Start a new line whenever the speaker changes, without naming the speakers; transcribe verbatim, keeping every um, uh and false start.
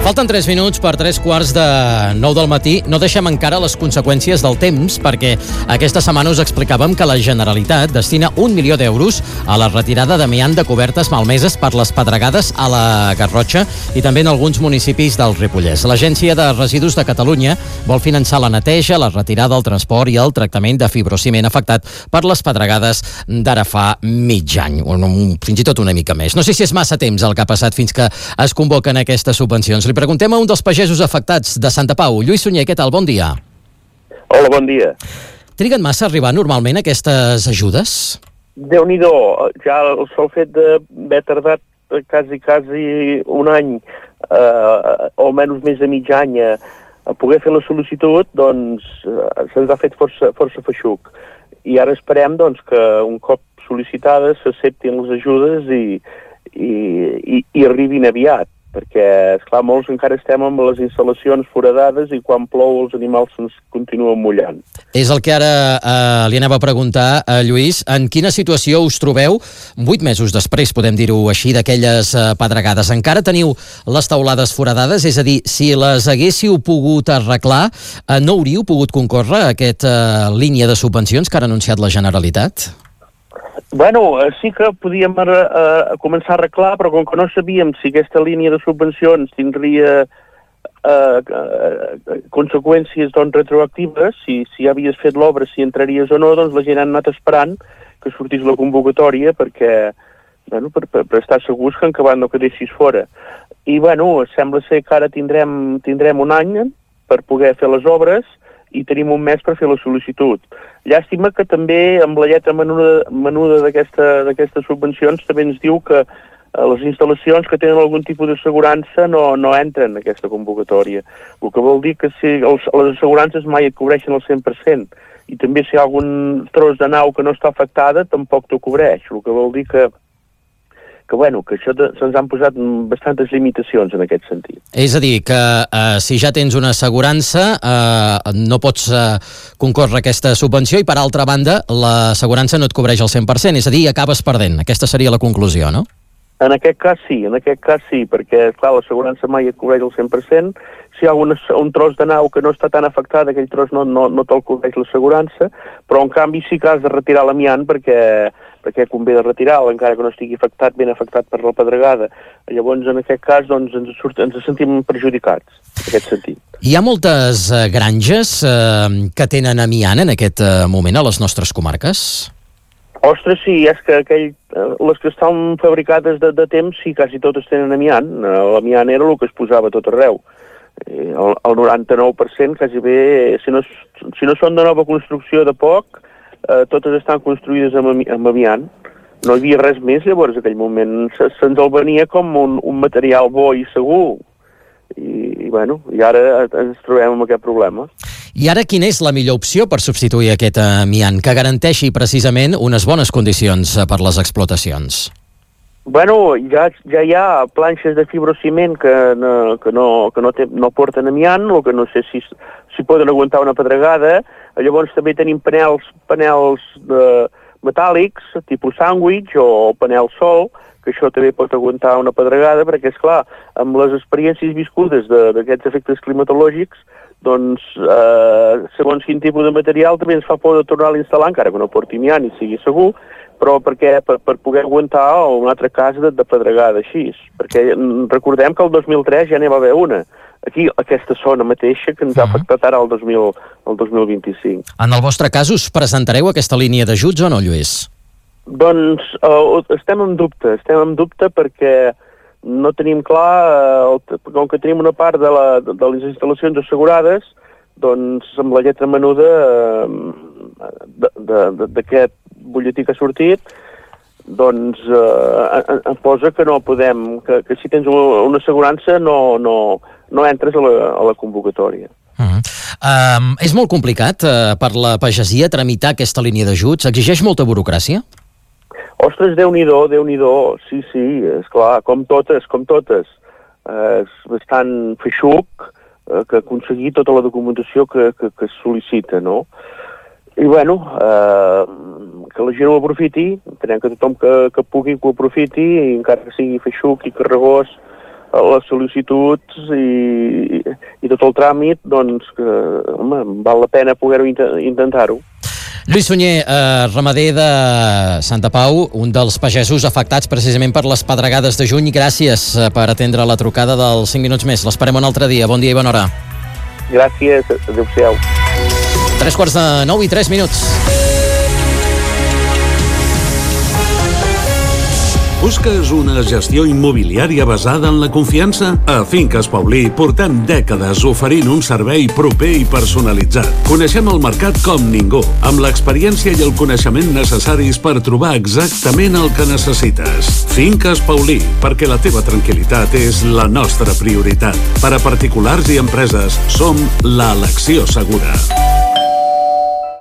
Falten tres minuts per tres quarts de nou del matí. No deixem encara les conseqüències del temps, perquè aquesta setmana us explicàvem que la Generalitat destina un milió d'euros a la retirada d'amiant de cobertes malmeses per les pedregades a la Garrotxa i també en alguns municipis del Ripollès. L'Agència de Residus de Catalunya vol finançar la neteja, la retirada, el transport i el tractament de fibrociment afectat per les pedregades d'ara fa mig any, o fins i tot una mica més. No sé si és massa temps el que ha passat fins que es convoquen aquestes subvencions. Li preguntem a un dels pagesos afectats de Santa Pau. Lluís Sunyer, què tal? Bon dia.
Hola, bon dia.
Triguen massa a arribar normalment aquestes ajudes?
Déu-n'hi-do, ja el sol fet d'haver tardat quasi, quasi un any, eh, o almenys més de mig any, a, a poder fer la sol·licitud, doncs eh, se'ns ha fet força, força feixuc. I ara esperem doncs, que un cop sol·licitades s'acceptin les ajudes i, i, i, i arribin aviat, perquè, esclar, molts encara estem amb les instal·lacions foradades i quan plou els animals se'ns continuen mullant.
És el que ara eh, li anava a preguntar, a Lluís. En quina situació us trobeu vuit mesos després, podem dir-ho així, d'aquelles eh, pedregades? Encara teniu les teulades foradades? És a dir, si les haguéssiu pogut arreglar, eh, no hauríeu pogut concórrer a aquesta eh, línia de subvencions que ha anunciat la Generalitat?
Bueno, sí que podíem uh, començar a arreglar, però com que no sabíem si aquesta línia de subvencions tindria uh, uh, conseqüències doncs, retroactives, si, si havies fet l'obra, si entraries o no, doncs la gent ha anat esperant que sortís la convocatòria perquè, bueno, per, per, per estar segurs que en acabat no quedessis fora. I, bueno, sembla ser que ara tindrem, tindrem un any per poder fer les obres i tenim un mes per fer la sol·licitud. Llàstima que també amb la lletra menuda, menuda d'aquestes subvencions també ens diu que les instal·lacions que tenen algun tipus d'assegurança no, no entren en aquesta convocatòria. El que vol dir que si els, les assegurances mai et cobreixen el cent per cent i també si hi ha algun tros de nau que no està afectada tampoc t'ho cobreix. El que vol dir que que, bueno, que això se'ns han posat bastantes limitacions en aquest sentit.
És a dir, que eh, si ja tens una assegurança eh, no pots eh, concórrer aquesta subvenció i, per altra banda, l'assegurança no et cobreix el cent per cent, és a dir, acabes perdent. Aquesta seria la conclusió, no?
En aquest cas sí, en aquest cas sí, perquè, clar, l'assegurança mai et cobreix el cent per cent. Si hi ha un, un tros de nau que no està tan afectat, aquell tros no, no, no te'l cobreix l'assegurança, però en canvi sí que has de retirar l'amiant perquè, perquè convé de retirar-lo, encara que no estigui afectat, ben afectat per la pedregada. Llavors, en aquest cas, doncs, ens, surt, ens sentim perjudicats, en aquest sentit.
Hi ha moltes eh, granges eh, que tenen amiant en aquest eh, moment a les nostres comarques?
Ostres, sí, és que aquell, les que estan fabricades de, de temps, sí, quasi totes tenen amiant. L'amiant era el que es posava tot arreu. El, el noranta-nou per cent, quasi bé, si no, si no són de nova construcció de poc, eh, totes estan construïdes amb, amb amiant. No hi havia res més, llavors, en aquell moment se, se'ns el venia com un, un material bo i segur. I, i, bueno, i ara ens trobem amb aquest problema.
I ara quina és la millor opció per substituir aquest amiant que garanteixi precisament unes bones condicions per les explotacions?
Bueno, ja, ja hi ha planxes de fibrociment que no, que no, que no, té, no porten amiant, o que no sé si, si poden aguantar una pedregada. Llavors també tenim panels, panels de, metàl·lics, tipus sàndwich o panel sol, que això també pot aguantar una pedregada, perquè, és clar, amb les experiències viscudes d'aquests efectes climatològics, doncs, eh, segons quin tipus de material també ens fa por de tornar a instal·lar, encara que no porti amiant i sigui segur, però perquè, per, per poder aguantar un altre cas de, de pedregada així. Perquè recordem que el dos mil tres ja n'hi va haver una, aquí, aquesta zona mateixa, que ens ha afectat ara el dos mil, el dos mil vint-i-cinc.
En el vostre cas us presentareu aquesta línia d'ajuts o no, Lluís?
Doncs uh, estem en dubte, estem en dubte perquè no tenim clar, uh, com que tenim una part de, la, de, de les instal·lacions assegurades, doncs amb la lletra menuda uh, d'aquest butlletí que ha sortit, doncs uh, em posa que no podem, que, que si tens una, una assegurança no, no, no entres a la, a la convocatòria.
Uh-huh. Um, és molt complicat uh, per la pagesia tramitar aquesta línia d'ajuts? Exigeix molta burocràcia?
Ostres, Déu-n'hi-do, Déu-n'hi-do, sí, sí, esclar, com totes, com totes. Eh, és bastant feixuc eh, que aconseguir tota la documentació que, que, que es sol·licita, no? I, bueno, eh, que la gent ho aprofiti, entenem que tothom que, que pugui que ho aprofiti, i encara que sigui feixuc i carregós, les sol·licituds i, i tot el tràmit, doncs, que, home, val la pena poder-ho intentar-ho.
Lluís Sunyer, eh, ramader de Santa Pau, un dels pagesos afectats precisament per les pedregades de juny. Gràcies per atendre la trucada dels cinc minuts més. L'esperem un altre dia. Bon dia i bona hora.
Gràcies. Adéu-siau.
Tres quarts de nou i tres minuts.
Busques una gestió immobiliària basada en la confiança? A Finques Paulí portem dècades oferint un servei proper i personalitzat. Coneixem el mercat com ningú, amb l'experiència i el coneixement necessaris per trobar exactament el que necessites. Finques Paulí, perquè la teva tranquil·litat és la nostra prioritat. Per a particulars i empreses, som l'elecció segura.